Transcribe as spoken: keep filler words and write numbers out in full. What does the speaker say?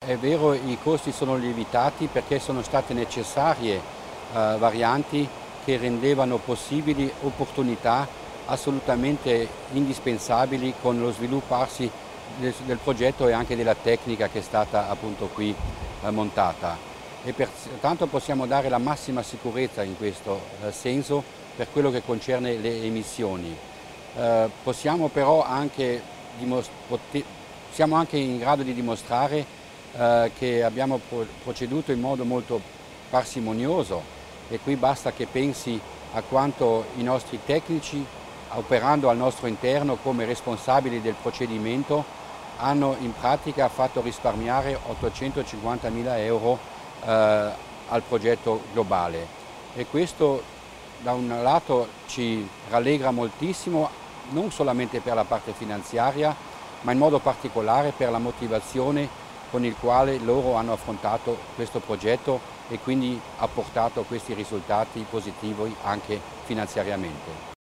è vero, i costi sono lievitati perché sono state necessarie eh, varianti che rendevano possibili opportunità assolutamente indispensabili con lo svilupparsi del, del progetto e anche della tecnica che è stata appunto qui eh, montata. E pertanto possiamo dare la massima sicurezza in questo eh, senso per quello che concerne le emissioni. Eh, possiamo però anche, siamo anche in grado di dimostrare eh, che abbiamo pro proceduto in modo molto parsimonioso, e qui basta che pensi a quanto i nostri tecnici, operando al nostro interno come responsabili del procedimento, hanno in pratica fatto risparmiare ottocentocinquantamila euro eh, al progetto globale. E questo da un lato ci rallegra moltissimo, non solamente per la parte finanziaria, ma in modo particolare per la motivazione con il quale loro hanno affrontato questo progetto e quindi ha portato questi risultati positivi anche finanziariamente.